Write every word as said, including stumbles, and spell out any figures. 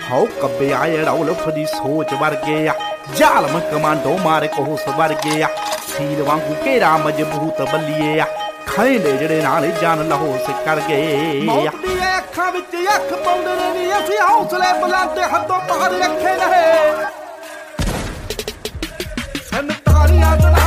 हाओ कब्बे आए राउल फदी सोच वर्गे आ जालम कमांडो मारे कोस वर्गे आ सील वांगू केरा मजबूत बल्लिए आ खैंदे जड़े नाल जान लहोस कर गए मौत दी अखां विच अख पाउंदे ने नी असीं हौसले बुलंदे हद्दों पार रखे रहे संतारियां